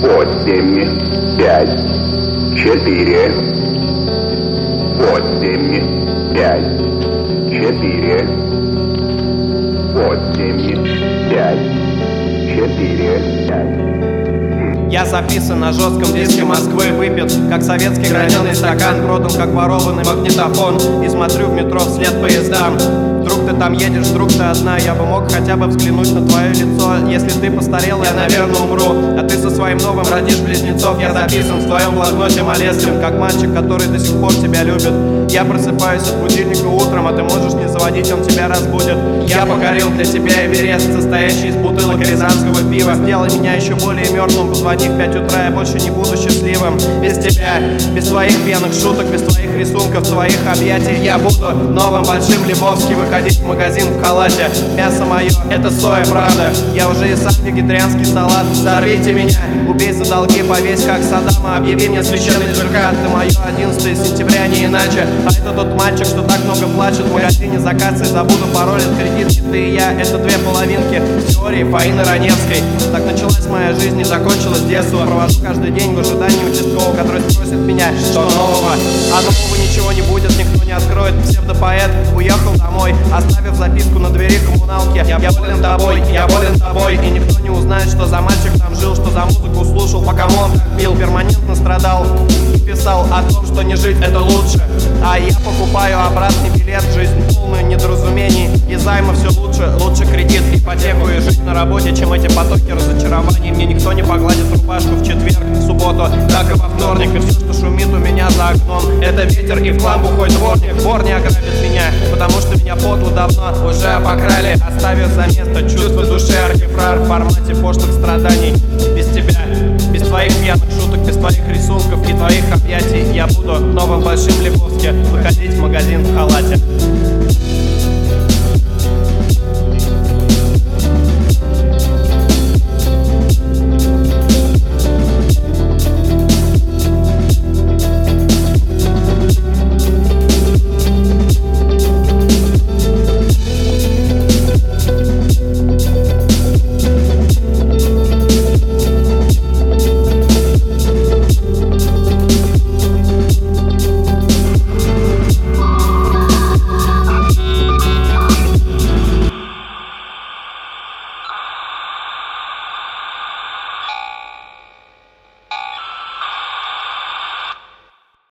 8, 5, 4, 8, 5, 4, 8, 5, 4, 5. Я записан на жестком диске Москвы, выпит, как советский граненый стакан, продан, как ворованный магнитофон, и смотрю в метро вслед поездам. Вдруг ты там едешь, вдруг ты одна. Я бы мог хотя бы взглянуть на твое лицо. Если ты постарел, я, наверное, умру. А ты со своим новым родишь близнецов. Я записан в твоем блокноте молесткин, как мальчик, который до сих пор тебя любит. Я просыпаюсь от будильника утром, а ты можешь не заводить, он тебя разбудит. Я покорил для тебя Эверест, состоящий из бутылок рязанского пива. Сделай меня еще более мертвым, позвони в 5 утра, я больше не буду счастливым. Без тебя, без твоих пьяных шуток, без твоих рисунков, твоих объятий. Я буду новым большим Лебовски, выходить в магазин в халате. Мясо мое, это соя, правда. Я уже и сам вегетарианский салат. Сорвите меня, убей за долги, повесь как Саддама. Объяви мне священный джихад. Ты мое 11 сентября, не иначе. А это тот мальчик, что так много плачет в магазине за кассой. Забуду пароль от кредитки. Ты и я, это две половинки теории Фаины Раневской. Так началась моя жизнь и закончилась детство. Провожу каждый день в ожидании участкового, который спросит меня, что нового. А нового ничего не будет, никто не откроет. Псевдопоэт уехал домой, оставив записку на двери коммуналки. Я болен тобой, я болен тобой. И никто не узнает, что за мальчик там жил, что за музыку слушал, пока он так пил. Перманентно страдал и писал о том, что не жить это лучше. А я покупаю обратный билет. Жизнь полная недоразумений и займа все лучше. Лучше кредит, ипотеку и жить на работе, чем эти потоки разочарований. Мне никто не погладит рубашку в четверг, в субботу, так и во вторник. И все, что шумит у меня за окном, это ветер и в хлам бухой дворник. Вор не ограбит меня, потому что меня подло давно уже обокрали, оставив за место чувства души архифрар в формате пошлых страданий. Без тебя, без твоих пьяных шуток, без твоих рисунков и твоих объятий я буду новым большим Лебовски, выходить в магазин в халате.